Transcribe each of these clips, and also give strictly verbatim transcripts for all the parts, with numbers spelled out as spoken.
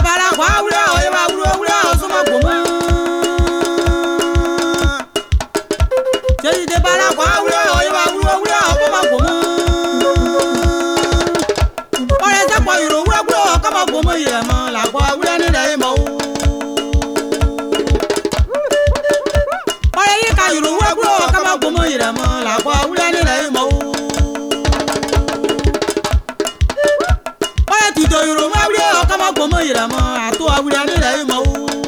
bara kwa wura oye ba wura wura so ma gbomu Chezi de bara kwa wura oye ba wura wura so ma gbomu Ore za kwa yiro wura wura ka ma gbomu ye mo la kwa wura ni dai mo Ore yi ka yiro wura wura ka ma gbomu ye mo la kwa wura ni dai mo Ore ti do yiro ma wura ka ma gbomu ye mo ato wura ni dai mo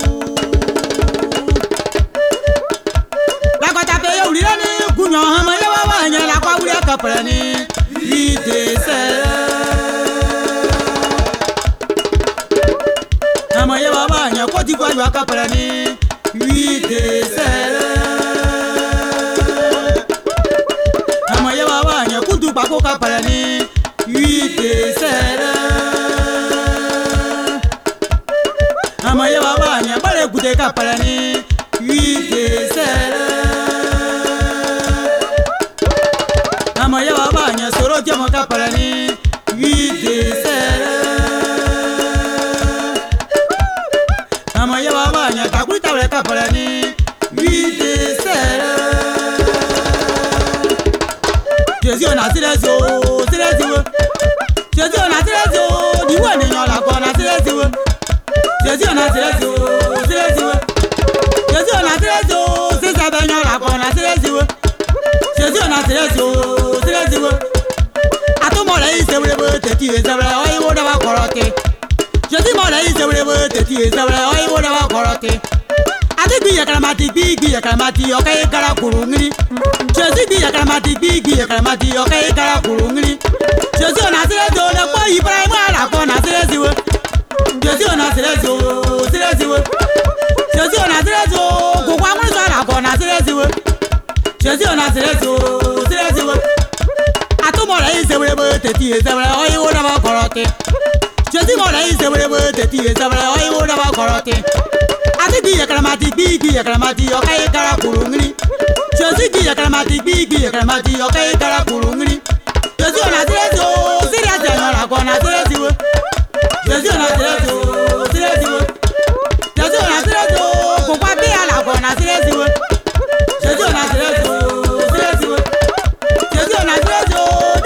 Kunyo hama ya wa wanya la kwa wuri akaprani ite se Hama ya wa wanya kwa ti kwa akaprani ite se Hama ya wa wanya kutu pa ko kaprani ite se Hama ya wa wanya bare kute kaprani ite se Ama ya baba nya soro je mo kaparani wide sere Ama ya baba nya takuri tawre kaparani wide sere Jesu na sirezo sirezo Jesu na sirezo ni wo ni yan la ko na sirezo Jesu na sirezo sirezo Jesu na sirezo se sa be yan la ko na sirezo Jesu na sirezo Teti ezabra oyi wo da ba korote Jodi mo la izabra bo teti ezabra oyi wo da ba korote Ati bi yakramati bi bi yakramati okay kara kurungri Jodi bi yakramati bi bi yakramati okay kara kurungri Jodi ona sire do na ko Ibrahim ala ko na sire ziwe Jodi ona sire zo sire ziwe Jodi ona sire zo ko kwa mu zo ala ko na sire ziwe Jodi ona sire zo sire ziwe Mora izabra bo teti ezabra oyi wo da ba korote Jodi mora izabra bo teti ezabra oyi wo da ba korote Ati bi yakramati bi bi yakramati okay kara kurungri Jodi bi yakramati bi bi yakramati okay kara kurungri Jodi ona direzo siria jana la kona direzo Jodi ona direzo direzo Jodi ona direzo ko pa bi ala kona direzo Jodi ona direzo direzo Jodi ona direzo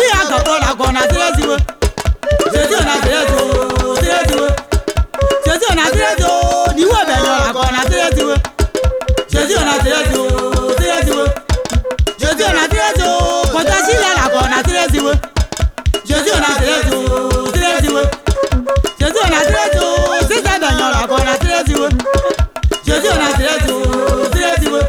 Gonna do it. Jesu na direzo, direzo. Jesu na direzo, ni wo be yo gonna direzo. Jesu na direzo, direzo. Jesu na direzo, ko ta si la gonna direzo. Jesu na direzo, direzo. Jesu na direzo, si ta be yo gonna direzo. Jesu na direzo, direzo.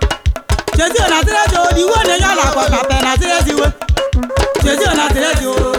Jesu na direzo, di wo ne yan la ko ka pe na direzo. Jesu na direzo.